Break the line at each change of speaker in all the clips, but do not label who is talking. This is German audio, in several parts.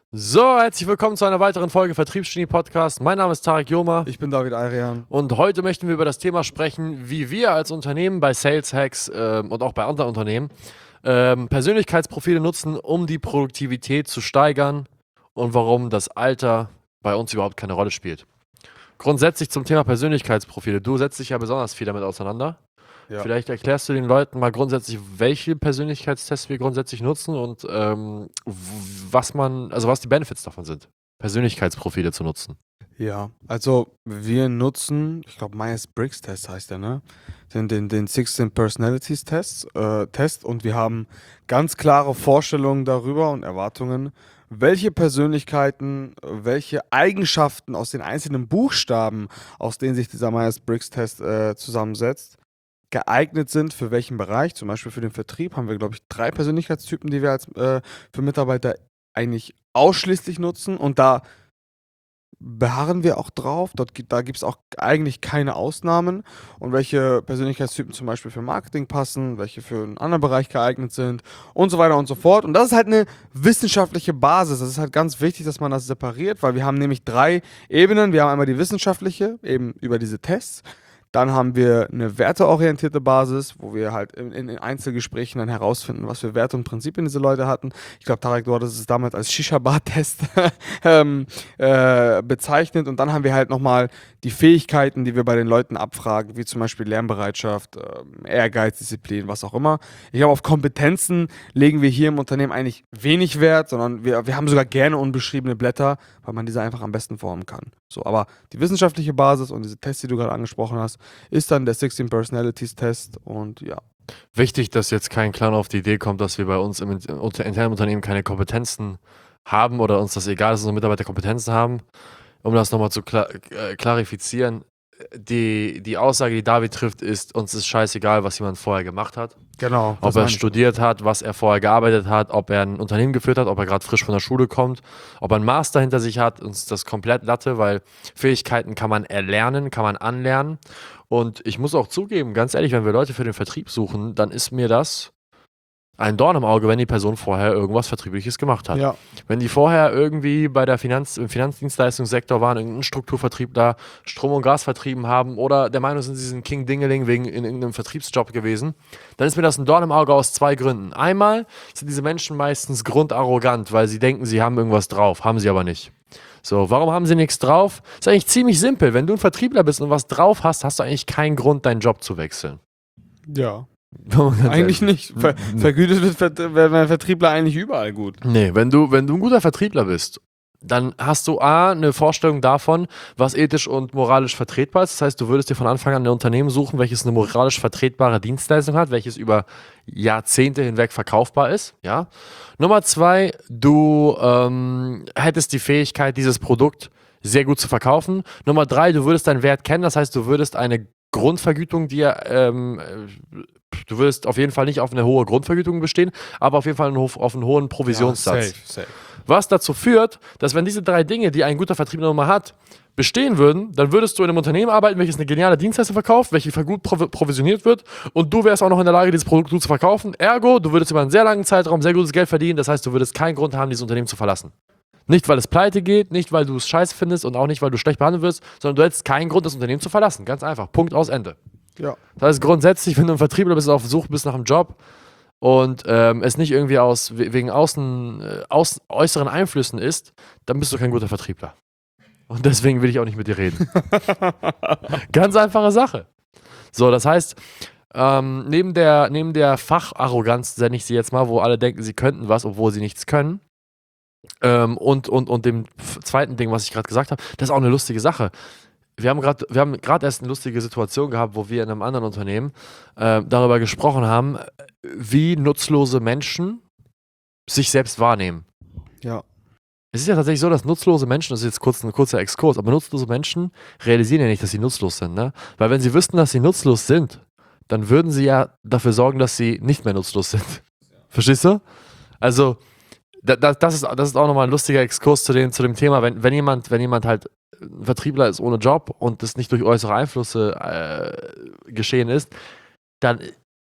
So, herzlich willkommen zu einer weiteren Folge Vertriebsgenie Podcast. Mein Name ist Tarek Joma
Ich bin David Ayrian.
und heute möchten wir über das Thema sprechen, wie wir als Unternehmen bei Sales Hacks und auch bei anderen Unternehmen Persönlichkeitsprofile nutzen, um die Produktivität zu steigern und warum das Alter bei uns überhaupt keine Rolle spielt. Grundsätzlich zum Thema Persönlichkeitsprofile. Du setzt dich ja besonders viel damit auseinander.
Ja.
Vielleicht erklärst du den Leuten mal grundsätzlich, welche Persönlichkeitstests wir grundsätzlich nutzen und was die Benefits davon sind, Persönlichkeitsprofile zu nutzen.
Ja, also wir nutzen, ich glaube Myers-Briggs-Test heißt der, ne? Den 16 Personalities Test und wir haben ganz klare Vorstellungen darüber und Erwartungen, welche Persönlichkeiten, welche Eigenschaften aus den einzelnen Buchstaben, aus denen sich dieser Myers-Briggs-Test zusammensetzt, geeignet sind für welchen Bereich. Zum Beispiel für den Vertrieb haben wir, glaube ich, 3 Persönlichkeitstypen, die wir für Mitarbeiter eigentlich ausschließlich nutzen. Und da beharren wir auch drauf. Da gibt es auch eigentlich keine Ausnahmen. Und welche Persönlichkeitstypen zum Beispiel für Marketing passen, welche für einen anderen Bereich geeignet sind und so weiter und so fort. Und das ist halt eine wissenschaftliche Basis. Das ist halt ganz wichtig, dass man das separiert, weil wir haben nämlich 3 Ebenen. Wir haben einmal die wissenschaftliche, eben über diese Tests. Dann haben wir eine werteorientierte Basis, wo wir halt in Einzelgesprächen dann herausfinden, was für Werte und Prinzipien diese Leute hatten. Ich glaube, Tarek, du hattest es damals als Shisha-Bar-Test bezeichnet. Und dann haben wir halt nochmal die Fähigkeiten, die wir bei den Leuten abfragen, wie zum Beispiel Lernbereitschaft, Ehrgeiz, Disziplin, was auch immer. Ich glaube, auf Kompetenzen legen wir hier im Unternehmen eigentlich wenig Wert, sondern wir haben sogar gerne unbeschriebene Blätter, weil man diese einfach am besten formen kann. So, aber die wissenschaftliche Basis und diese Tests, die du gerade angesprochen hast, ist dann der 16 Personalities Test und ja.
Wichtig, dass jetzt kein Clown auf die Idee kommt, dass wir bei uns im internen Unternehmen keine Kompetenzen haben oder uns das egal ist, dass unsere Mitarbeiter Kompetenzen haben. Um das nochmal zu klarifizieren, die Aussage, die David trifft, ist, uns ist scheißegal, was jemand vorher gemacht hat.
Genau.
Ob er studiert hat, was er vorher gearbeitet hat, ob er ein Unternehmen geführt hat, ob er gerade frisch von der Schule kommt, ob er einen Master hinter sich hat, uns ist das komplett Latte, weil Fähigkeiten kann man erlernen, kann man anlernen. Und ich muss auch zugeben, ganz ehrlich, wenn wir Leute für den Vertrieb suchen, dann ist mir das ein Dorn im Auge, wenn die Person vorher irgendwas Vertriebliches gemacht hat.
Ja.
Wenn die vorher irgendwie bei der im Finanzdienstleistungssektor waren, irgendeinen Strukturvertrieb da Strom und Gas vertrieben haben oder der Meinung sind, sie sind King Dingeling wegen in irgendeinem Vertriebsjob gewesen, dann ist mir das ein Dorn im Auge aus 2 Gründen. Einmal sind diese Menschen meistens grundarrogant, weil sie denken, sie haben irgendwas drauf, haben sie aber nicht. So, warum haben sie nichts drauf? Ist eigentlich ziemlich simpel. Wenn du ein Vertriebler bist und was drauf hast, hast du eigentlich keinen Grund, deinen Job zu wechseln.
Ja.
Ganz
Eigentlich
ehrlich.
nicht. Vergütet wird ein Vertriebler eigentlich überall gut.
Nee, wenn du ein guter Vertriebler bist, dann hast du eine Vorstellung davon, was ethisch und moralisch vertretbar ist. Das heißt, du würdest dir von Anfang an ein Unternehmen suchen, welches eine moralisch vertretbare Dienstleistung hat, welches über Jahrzehnte hinweg verkaufbar ist. Ja? Nummer 2, du hättest die Fähigkeit, dieses Produkt sehr gut zu verkaufen. Nummer 3, du würdest deinen Wert kennen. Das heißt, du würdest eine Grundvergütung du würdest auf jeden Fall nicht auf eine hohe Grundvergütung bestehen, aber auf jeden Fall auf einen hohen Provisionssatz.
Ja, safe.
Was dazu führt, dass wenn diese 3 Dinge, die ein guter Vertriebler nochmal hat, bestehen würden, dann würdest du in einem Unternehmen arbeiten, welches eine geniale Dienstleistung verkauft, welche gut provisioniert wird und du wärst auch noch in der Lage, dieses Produkt gut zu verkaufen. Ergo, du würdest über einen sehr langen Zeitraum sehr gutes Geld verdienen, das heißt, du würdest keinen Grund haben, dieses Unternehmen zu verlassen. Nicht, weil es pleite geht, nicht, weil du es scheiße findest und auch nicht, weil du schlecht behandelt wirst, sondern du hättest keinen Grund, das Unternehmen zu verlassen. Ganz einfach. Punkt aus Ende.
Ja.
Das heißt, grundsätzlich, wenn du ein Vertriebler bist, auf Suche bist nach einem Job und es nicht irgendwie wegen äußeren Einflüssen ist, dann bist du kein guter Vertriebler. Und deswegen will ich auch nicht mit dir reden. Ganz einfache Sache. So, das heißt, neben der Facharroganz, nenne ich sie jetzt mal, wo alle denken, sie könnten was, obwohl sie nichts können, und dem zweiten Ding, was ich gerade gesagt habe, das ist auch eine lustige Sache. Wir haben gerade erst eine lustige Situation gehabt, wo wir in einem anderen Unternehmen darüber gesprochen haben, wie nutzlose Menschen sich selbst wahrnehmen.
Ja.
Es ist ja tatsächlich so, dass nutzlose Menschen, das ist jetzt ein kurzer Exkurs, aber nutzlose Menschen realisieren ja nicht, dass sie nutzlos sind, ne? Weil wenn sie wüssten, dass sie nutzlos sind, dann würden sie ja dafür sorgen, dass sie nicht mehr nutzlos sind. Verstehst du? Also, das ist auch nochmal ein lustiger Exkurs zu dem Thema, wenn jemand halt ein Vertriebler ist ohne Job und das nicht durch äußere Einflüsse geschehen ist, dann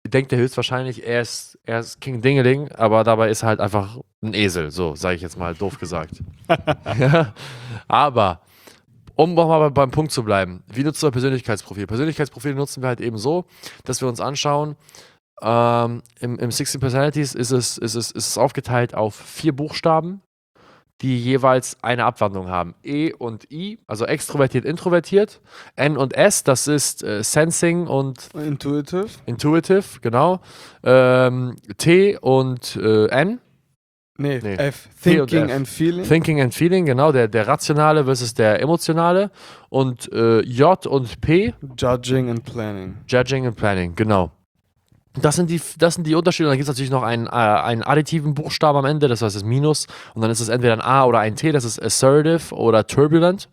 denkt er höchstwahrscheinlich, er ist King Dingeling, aber dabei ist er halt einfach ein Esel, so sage ich jetzt mal doof gesagt. Ja, aber um nochmal beim Punkt zu bleiben, wie nutzen wir Persönlichkeitsprofil? Persönlichkeitsprofile nutzen wir halt eben so, dass wir uns anschauen, im 16 Personalities ist es aufgeteilt auf 4 Buchstaben, die jeweils eine Abwandlung haben. E und I, also extrovertiert, introvertiert. N und S, das ist Sensing und Intuitive, genau. T und N.
Nee,
Nee.
F.
T und
Thinking
F.
and Feeling.
Thinking and Feeling, genau, der rationale versus der emotionale. Und J und P,
Judging and Planning.
Judging and Planning, genau. Das sind die Unterschiede. Und dann gibt es natürlich noch einen additiven Buchstaben am Ende, das heißt das Minus. Und dann ist es entweder ein A oder ein T, das ist Assertive oder Turbulent.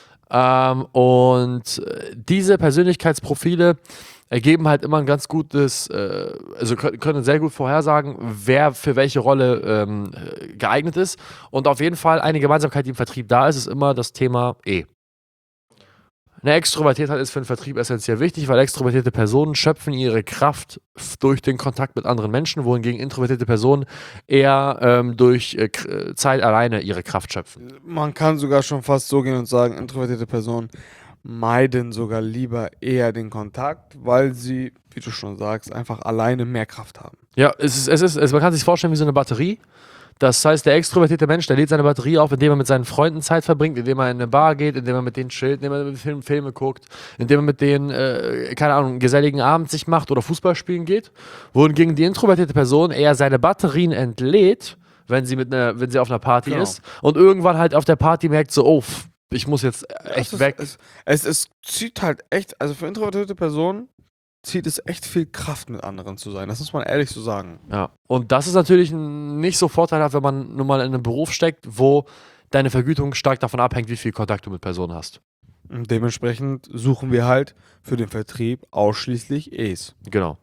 Diese Persönlichkeitsprofile ergeben halt immer ein ganz gutes, also können sehr gut vorhersagen, wer für welche Rolle geeignet ist. Und auf jeden Fall eine Gemeinsamkeit, die im Vertrieb da ist, ist immer das Thema E. Eine Extrovertiertheit ist für den Vertrieb essentiell wichtig, weil extrovertierte Personen schöpfen ihre Kraft durch den Kontakt mit anderen Menschen, wohingegen introvertierte Personen eher durch Zeit alleine ihre Kraft schöpfen.
Man kann sogar schon fast so gehen und sagen, introvertierte Personen meiden sogar lieber eher den Kontakt, weil sie, wie du schon sagst, einfach alleine mehr Kraft haben.
Ja, man kann sich vorstellen wie so eine Batterie. Das heißt, der extrovertierte Mensch, der lädt seine Batterie auf, indem er mit seinen Freunden Zeit verbringt, indem er in eine Bar geht, indem er mit denen chillt, indem er mit Filme guckt, indem er mit denen, keine Ahnung, einen geselligen Abend sich macht oder Fußball spielen geht. Wohingegen die introvertierte Person eher seine Batterien entlädt, wenn sie auf einer Party ist und irgendwann halt auf der Party merkt so, oh, ich muss jetzt echt weg.
Es zieht halt echt, also für introvertierte Personen zieht es echt viel Kraft, mit anderen zu sein. Das muss man ehrlich so sagen.
Ja, und das ist natürlich nicht so vorteilhaft, wenn man nun mal in einem Beruf steckt, wo deine Vergütung stark davon abhängt, wie viel Kontakt du mit Personen hast.
Und dementsprechend suchen wir halt für den Vertrieb ausschließlich E's.
Genau.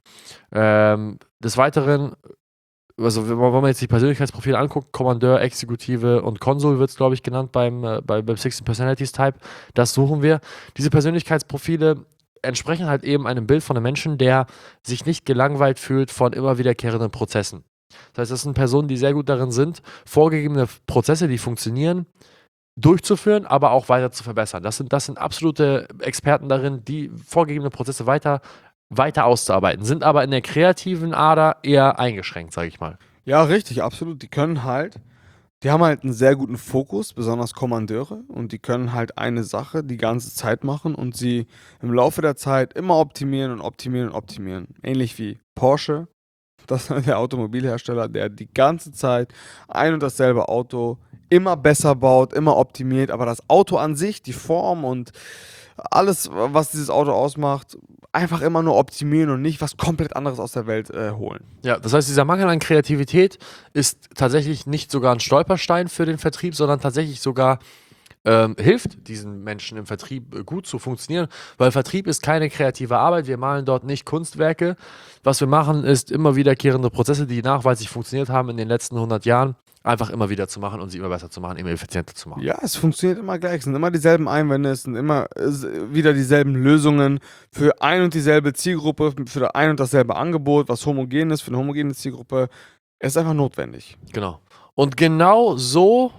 Des Weiteren, also wenn man jetzt die Persönlichkeitsprofile anguckt, Kommandeur, Exekutive und Konsul wird es, glaube ich, genannt beim 16 Personalities Type, das suchen wir. Diese Persönlichkeitsprofile entsprechen halt eben einem Bild von einem Menschen, der sich nicht gelangweilt fühlt von immer wiederkehrenden Prozessen. Das heißt, das sind Personen, die sehr gut darin sind, vorgegebene Prozesse, die funktionieren, durchzuführen, aber auch weiter zu verbessern. Das sind absolute Experten darin, die vorgegebene Prozesse weiter auszuarbeiten, sind aber in der kreativen Ader eher eingeschränkt, sage ich mal.
Ja, richtig, absolut. Die haben halt einen sehr guten Fokus, besonders Kommandeure, und die können halt eine Sache die ganze Zeit machen und sie im Laufe der Zeit immer optimieren und optimieren und optimieren. Ähnlich wie Porsche, das ist der Automobilhersteller, der die ganze Zeit ein und dasselbe Auto immer besser baut, immer optimiert, aber das Auto an sich, die Form und alles, was dieses Auto ausmacht, einfach immer nur optimieren und nicht was komplett anderes aus der Welt holen.
Ja, das heißt, dieser Mangel an Kreativität ist tatsächlich nicht sogar ein Stolperstein für den Vertrieb, sondern tatsächlich sogar hilft diesen Menschen im Vertrieb gut zu funktionieren, weil Vertrieb ist keine kreative Arbeit. Wir malen dort nicht Kunstwerke. Was wir machen, ist immer wiederkehrende Prozesse, die nachweislich funktioniert haben in den letzten 100 Jahren, einfach immer wieder zu machen und sie immer besser zu machen, immer effizienter zu machen.
Ja, es funktioniert immer gleich. Es sind immer dieselben Einwände, es sind immer wieder dieselben Lösungen für ein und dieselbe Zielgruppe, für ein und dasselbe Angebot, was homogen ist, für eine homogene Zielgruppe. Es ist einfach notwendig.
Genau. Und genau so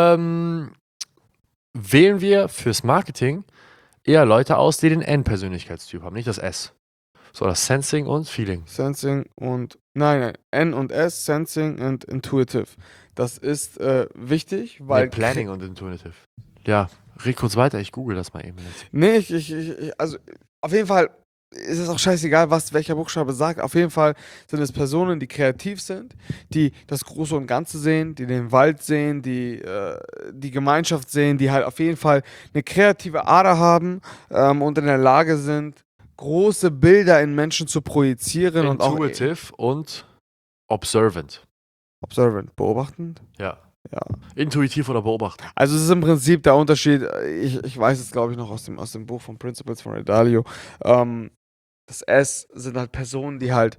wählen wir fürs Marketing eher Leute aus, die den N-Persönlichkeitstyp haben, nicht das S. So, das Sensing und Feeling.
Sensing und, nein, N und S, Sensing und Intuitive. Das ist wichtig, weil...
Nee, Planning und Intuitive. Ja, red kurz weiter, ich google das mal eben jetzt.
Nee, also auf jeden Fall ist es auch scheißegal, welcher Buchstabe sagt. Auf jeden Fall sind es Personen, die kreativ sind, die das Große und Ganze sehen, die den Wald sehen, die die Gemeinschaft sehen, die halt auf jeden Fall eine kreative Ader haben und in der Lage sind, große Bilder in Menschen zu projizieren und auch
Intuitive und Observant.
observant, beobachtend.
Ja.
Ja.
Intuitiv oder beobachten.
Also es ist im Prinzip der Unterschied, ich weiß es glaube ich noch aus dem Buch von Principles von Ray Dalio, das S sind halt Personen, die halt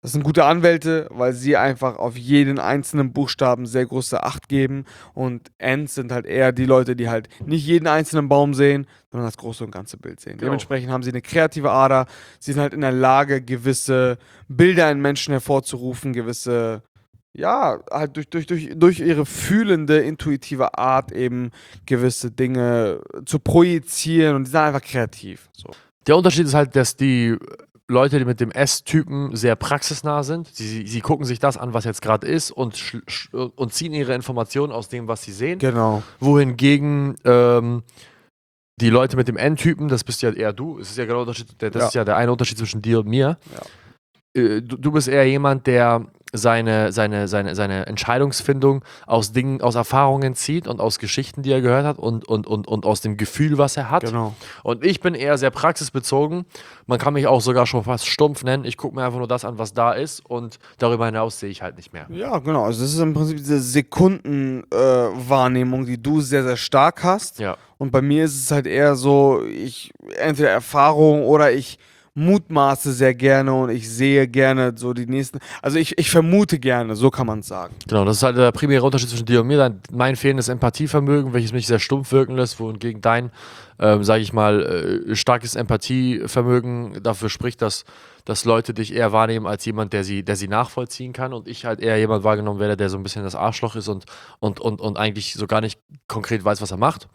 Das sind gute Anwälte, weil sie einfach auf jeden einzelnen Buchstaben sehr große Acht geben. Und Ents sind halt eher die Leute, die halt nicht jeden einzelnen Baum sehen, sondern das große und ganze Bild sehen.
Genau.
Dementsprechend haben sie eine kreative Ader. Sie sind halt in der Lage, gewisse Bilder in Menschen hervorzurufen, gewisse, ja, halt durch ihre fühlende, intuitive Art eben gewisse Dinge zu projizieren, und die sind einfach kreativ. So.
Der Unterschied ist halt, dass die Leute, die mit dem S-Typen sehr praxisnah sind. Sie gucken sich das an, was jetzt gerade ist, und ziehen ihre Informationen aus dem, was sie sehen.
Genau.
Wohingegen die Leute mit dem N-Typen, das bist ja eher du, es ist ja genau der Unterschied, das ist ja der eine Unterschied zwischen dir und mir.
Ja.
Du bist eher jemand, der seine Entscheidungsfindung aus Dingen, aus Erfahrungen zieht und aus Geschichten, die er gehört hat, und aus dem Gefühl, was er hat.
Genau.
Und ich bin eher sehr praxisbezogen. Man kann mich auch sogar schon fast stumpf nennen. Ich gucke mir einfach nur das an, was da ist, und darüber hinaus sehe ich halt nicht mehr.
Ja, genau. Also das ist im Prinzip diese Sekundenwahrnehmung, die du sehr, sehr stark hast.
Ja.
Und bei mir ist es halt eher so, ich entweder Erfahrung oder ich mutmaße sehr gerne und ich sehe gerne so die nächsten. Also ich vermute gerne, so kann man es sagen.
Genau, das ist halt der primäre Unterschied zwischen dir und mir. Mein fehlendes Empathievermögen, welches mich sehr stumpf wirken lässt, wohingegen dein, sage ich mal, starkes Empathievermögen dafür spricht, dass Leute dich eher wahrnehmen als jemand, der sie nachvollziehen kann, und ich halt eher jemand wahrgenommen werde, der so ein bisschen das Arschloch ist und eigentlich so gar nicht konkret weiß, was er macht.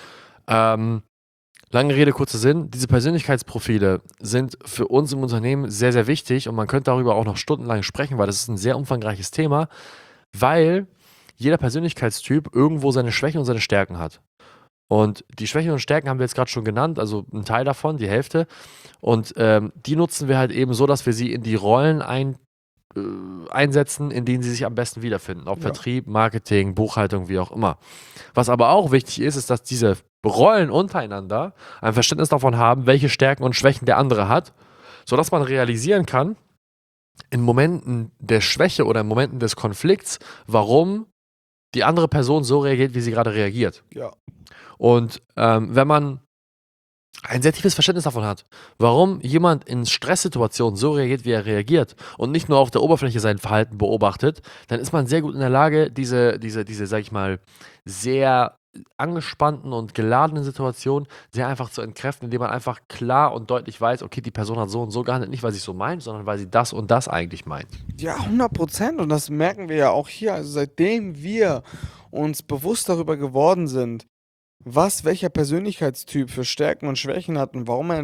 Lange Rede, kurzer Sinn. Diese Persönlichkeitsprofile sind für uns im Unternehmen sehr, sehr wichtig, und man könnte darüber auch noch stundenlang sprechen, weil das ist ein sehr umfangreiches Thema, weil jeder Persönlichkeitstyp irgendwo seine Schwächen und seine Stärken hat. Und die Schwächen und Stärken haben wir jetzt gerade schon genannt, also ein Teil davon, die Hälfte. Und die nutzen wir halt eben so, dass wir sie in die Rollen einsetzen, in denen sie sich am besten wiederfinden. Ob Vertrieb, Marketing, Buchhaltung, wie auch immer. Was aber auch wichtig ist, dass diese Rollen untereinander ein Verständnis davon haben, welche Stärken und Schwächen der andere hat, sodass man realisieren kann, in Momenten der Schwäche oder in Momenten des Konflikts, warum die andere Person so reagiert, wie sie gerade reagiert.
Ja.
Und wenn man ein sehr tiefes Verständnis davon hat, warum jemand in Stresssituationen so reagiert, wie er reagiert, und nicht nur auf der Oberfläche sein Verhalten beobachtet, dann ist man sehr gut in der Lage, diese, sag ich mal, sehr angespannten und geladenen Situationen sehr einfach zu entkräften, indem man einfach klar und deutlich weiß, okay, die Person hat so und so gehandelt, nicht weil sie es so meint, sondern weil sie das und das eigentlich meint.
Ja, 100%. Und das merken wir ja auch hier. Also seitdem wir uns bewusst darüber geworden sind, welcher Persönlichkeitstyp für Stärken und Schwächen hat und warum er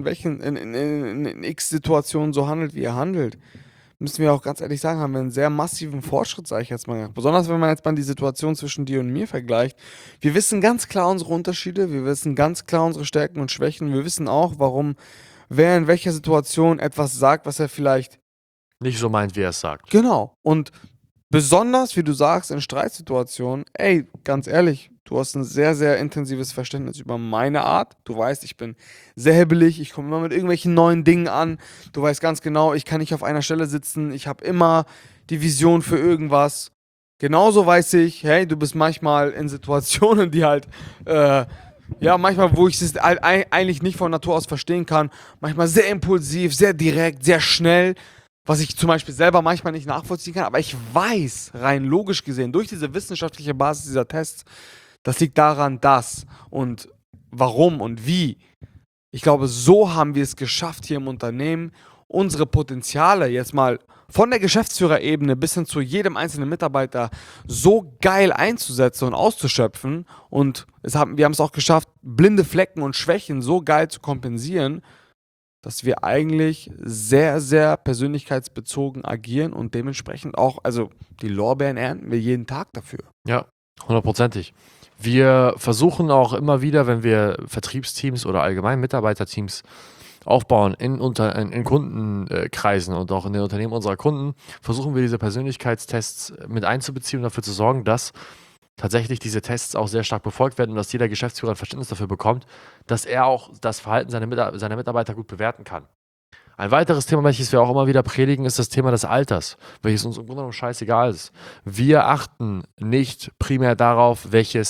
in x Situationen so handelt, wie er handelt, müssen wir auch ganz ehrlich sagen, haben wir einen sehr massiven Fortschritt, sage ich jetzt mal. Besonders wenn man jetzt mal die Situation zwischen dir und mir vergleicht. Wir wissen ganz klar unsere Unterschiede, wir wissen ganz klar unsere Stärken und Schwächen. Wir wissen auch, warum wer in welcher Situation etwas sagt, was er vielleicht
nicht so meint, wie er es sagt.
Genau. Und besonders, wie du sagst, in Streitsituationen, ey, ganz ehrlich, du hast ein sehr, sehr intensives Verständnis über meine Art. Du weißt, ich bin sehr hibbelig, ich komme immer mit irgendwelchen neuen Dingen an. Du weißt ganz genau, ich kann nicht auf einer Stelle sitzen, ich habe immer die Vision für irgendwas. Genauso weiß ich, hey, du bist manchmal in Situationen, die halt, manchmal, wo ich es eigentlich nicht von Natur aus verstehen kann, manchmal sehr impulsiv, sehr direkt, sehr schnell, was ich zum Beispiel selber manchmal nicht nachvollziehen kann, aber ich weiß, rein logisch gesehen, durch diese wissenschaftliche Basis dieser Tests, das liegt daran, dass und warum und wie. Ich glaube, so haben wir es geschafft, hier im Unternehmen unsere Potenziale jetzt mal von der Geschäftsführerebene bis hin zu jedem einzelnen Mitarbeiter so geil einzusetzen und auszuschöpfen. Und wir haben es auch geschafft, blinde Flecken und Schwächen so geil zu kompensieren, dass wir eigentlich sehr, sehr persönlichkeitsbezogen agieren und dementsprechend auch, also die Lorbeeren ernten wir jeden Tag dafür.
Ja, 100%. Wir versuchen auch immer wieder, wenn wir Vertriebsteams oder allgemein Mitarbeiterteams aufbauen in Kundenkreisen und auch in den Unternehmen unserer Kunden, versuchen wir diese Persönlichkeitstests mit einzubeziehen und dafür zu sorgen, dass tatsächlich diese Tests auch sehr stark befolgt werden und dass jeder Geschäftsführer ein Verständnis dafür bekommt, dass er auch das Verhalten seiner Mitarbeiter gut bewerten kann. Ein weiteres Thema, welches wir auch immer wieder predigen, ist das Thema des Alters, welches uns im Grunde genommen scheißegal ist. Wir achten nicht primär darauf, welches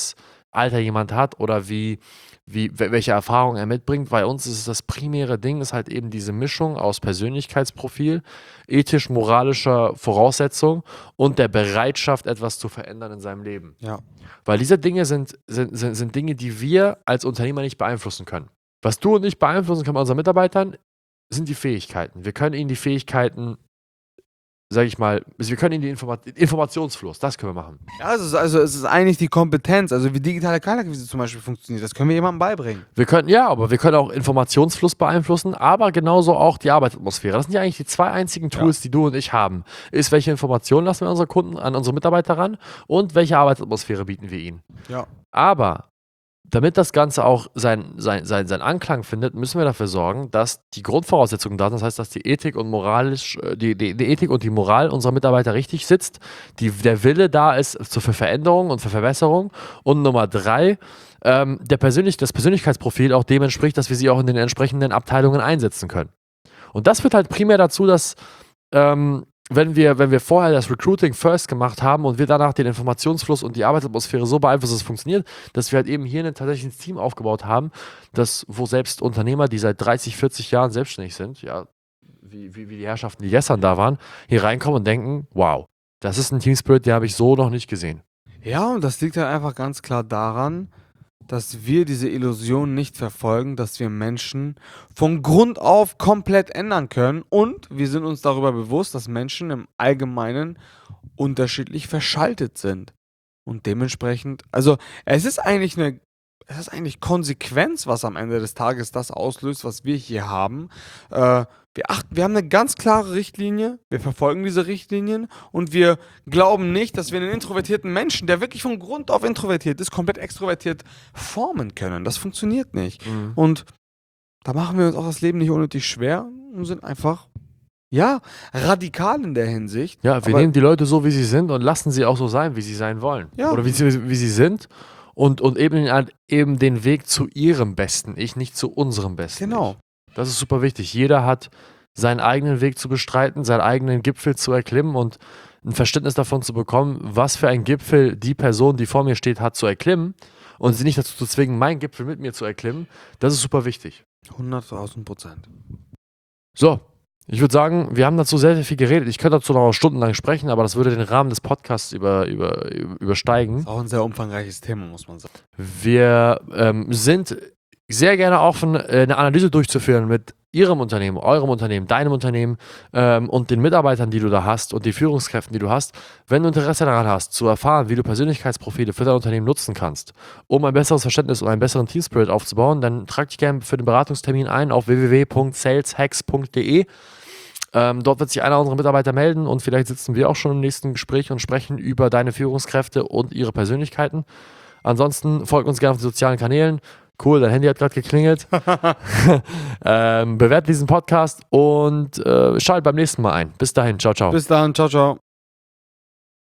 Alter jemand hat oder welche Erfahrung er mitbringt. Bei uns ist es das primäre Ding, ist halt eben diese Mischung aus Persönlichkeitsprofil, ethisch-moralischer Voraussetzung und der Bereitschaft, etwas zu verändern in seinem Leben.
Ja.
Weil diese Dinge sind Dinge, die wir als Unternehmer nicht beeinflussen können. Was du und ich beeinflussen können bei unseren Mitarbeitern, sind die Fähigkeiten. Wir können ihnen die Fähigkeiten, sag ich mal, wir können ihnen den Informationsfluss, das können wir machen.
Ja, es ist eigentlich die Kompetenz, also wie digitale Kaltakquise zum Beispiel funktioniert, das können wir jemandem beibringen.
Aber wir können auch Informationsfluss beeinflussen, aber genauso auch die Arbeitsatmosphäre. Das sind ja eigentlich die zwei einzigen Tools, die du und ich haben. Ist, welche Informationen lassen wir unsere Kunden an unsere Mitarbeiter ran und welche Arbeitsatmosphäre bieten wir ihnen.
Ja.
Aber damit das Ganze auch seinen Anklang findet, müssen wir dafür sorgen, dass die Grundvoraussetzungen da sind. Das heißt, dass die Ethik und die Ethik und die Moral unserer Mitarbeiter richtig sitzt, der Wille da ist für Veränderung und für Verbesserung. Und Nummer 3, das Persönlichkeitsprofil auch dem entspricht, dass wir sie auch in den entsprechenden Abteilungen einsetzen können. Und das führt halt primär dazu, dass wenn wir vorher das Recruiting first gemacht haben und wir danach den Informationsfluss und die Arbeitsatmosphäre so beeinflussen, dass es funktioniert, dass wir halt eben hier ein tatsächliches Team aufgebaut haben, wo selbst Unternehmer, die seit 30, 40 Jahren selbstständig sind, ja, wie die Herrschaften, die gestern da waren, hier reinkommen und denken, wow, das ist ein Teamspirit, den habe ich so noch nicht gesehen.
Ja, und das liegt halt einfach ganz klar daran, dass wir diese Illusion nicht verfolgen, dass wir Menschen von Grund auf komplett ändern können. Und wir sind uns darüber bewusst, dass Menschen im Allgemeinen unterschiedlich verschaltet sind. Und dementsprechend, also es ist eigentlich Konsequenz, was am Ende des Tages das auslöst, was wir hier haben. Wir haben eine ganz klare Richtlinie, wir verfolgen diese Richtlinien und wir glauben nicht, dass wir einen introvertierten Menschen, der wirklich von Grund auf introvertiert ist, komplett extrovertiert formen können. Das funktioniert nicht.
Mhm.
Und da machen wir uns auch das Leben nicht unnötig schwer und sind einfach, ja, radikal in der Hinsicht.
Ja, wir nehmen die Leute so, wie sie sind und lassen sie auch so sein, wie sie sein wollen.
Ja.
Oder wie sie sind und eben den Weg zu ihrem besten Ich, nicht zu unserem besten
Genau.
Ich. Das ist super wichtig. Jeder hat seinen eigenen Weg zu bestreiten, seinen eigenen Gipfel zu erklimmen und ein Verständnis davon zu bekommen, was für ein Gipfel die Person, die vor mir steht, hat zu erklimmen und sie nicht dazu zu zwingen, meinen Gipfel mit mir zu erklimmen. Das ist super wichtig.
100.000%.
So, ich würde sagen, wir haben dazu sehr, sehr viel geredet. Ich könnte dazu noch stundenlang sprechen, aber das würde den Rahmen des Podcasts übersteigen.
Das ist auch ein sehr umfangreiches Thema, muss man sagen.
Wir sind sehr gerne offen, eine Analyse durchzuführen mit Ihrem Unternehmen, eurem Unternehmen, deinem Unternehmen und den Mitarbeitern, die du da hast und die Führungskräften, die du hast. Wenn du Interesse daran hast, zu erfahren, wie du Persönlichkeitsprofile für dein Unternehmen nutzen kannst, um ein besseres Verständnis und einen besseren Teamspirit aufzubauen, dann trag dich gerne für den Beratungstermin ein auf www.saleshacks.de. Dort wird sich einer unserer Mitarbeiter melden und vielleicht sitzen wir auch schon im nächsten Gespräch und sprechen über deine Führungskräfte und ihre Persönlichkeiten. Ansonsten folgt uns gerne auf den sozialen Kanälen. Cool, dein Handy hat gerade geklingelt. Bewertet diesen Podcast und schaltet beim nächsten Mal ein. Bis dahin, ciao, ciao.
Bis dann, ciao, ciao.